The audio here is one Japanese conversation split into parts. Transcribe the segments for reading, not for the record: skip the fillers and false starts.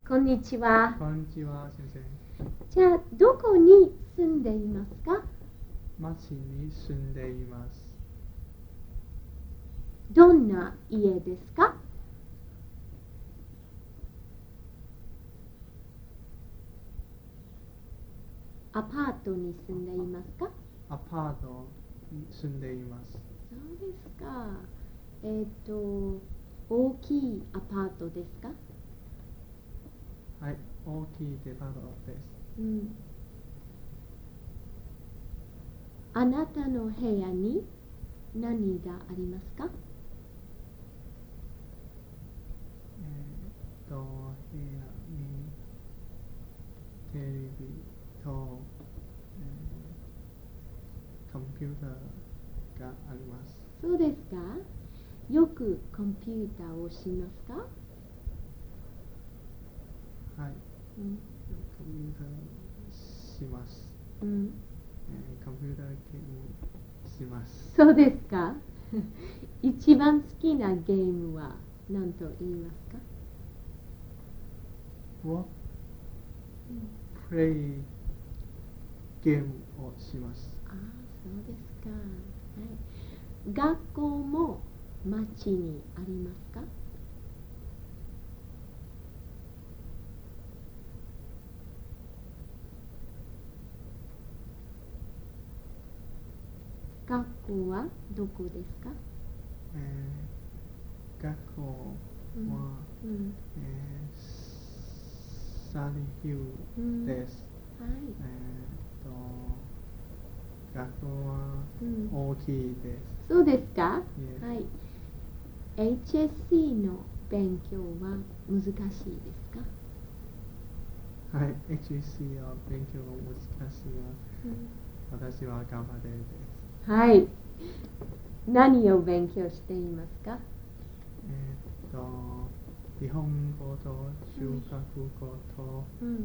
こんにちは。 こんにちは、先生。 じゃあ、どこに住んでいますか？ 町に住んでいます。 どんな家ですか？アパートに住んでいますか？ アパートに住んでいます。 そうですか。大きいアパートですか？ はい、大きいデパートです。 あなたの部屋に何がありますか？ 部屋にテレビと、コンピューターがあります。 そうですか。よくコンピューターをしますか？ はい、コンピューターします。コンピューターゲームします。 そうですか。一番好きなゲームは何と言いますか？ プレイゲームをします。 ああ、そうですか。はい。学校も町にありますか？学校はどこですか？ 学校は、サリヒルです。 はい。 学校は大きいです。 そうですか？ はい。 HSC の勉強は難しいですか？ はい、HSC は勉強難しいが、私は頑張れるです。 はい。何を勉強していますか？ 日本語と中国語と、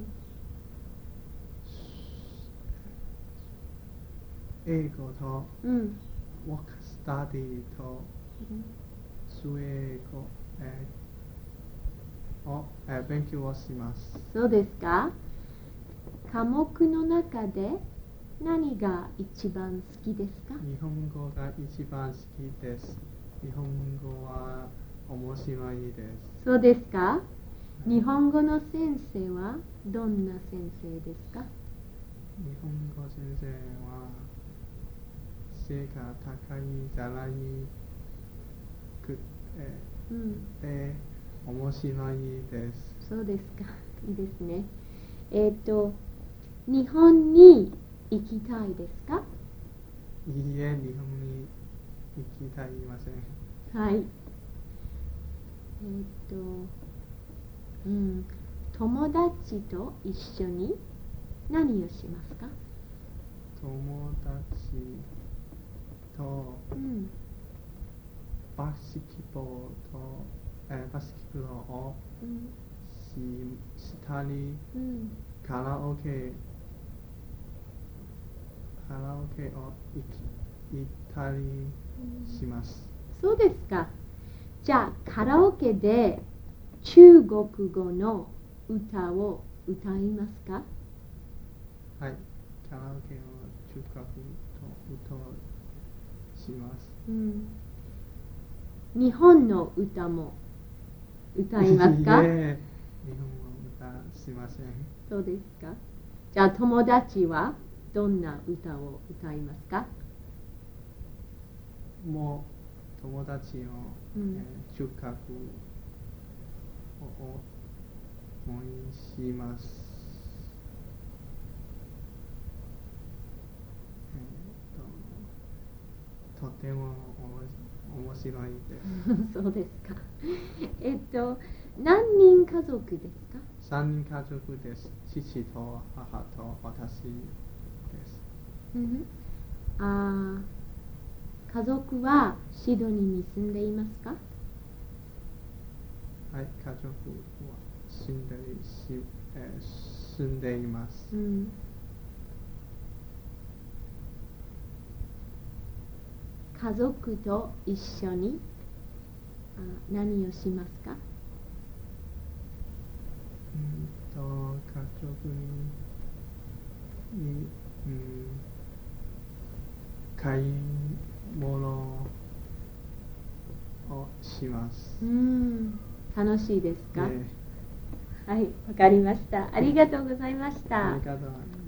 英語と、ワークスタディと、スウェー語を勉強をします。 そうですか。科目の中で何が一番好きですか？ 日本語が一番好きです。日本語は面白いです。 そうですか。日本語の先生はどんな先生ですか？ 日本語先生は背が高いじゃないくて、面白いです。 そうですか。いいですね。日本に行きたいですか？ いいえ、日本に行きたいません。 はい。友達と一緒に何をしますか？ 友達と、バスケットをしたり、カラオケを行ったりします。 そうですか。じゃあカラオケで中国語の歌を歌いますか？ はい、カラオケを中国と歌します。 日本の歌も歌いますか？ いいえ、日本語歌しません。 そうですか。じゃあ友達はどんな歌を歌いますか？ もう友達の、中国を応援します。とても面白いです。 そうですか。何人家族ですか ？3人家族です。父と母と私です。 家族はシドニーに住んでいますか？ はい、家族は住んでいます。 家族と一緒に何をしますか？ 家族に、買い物をします。 楽しいですか？はい、わかりました。ありがとうございました。 ありがとうございます。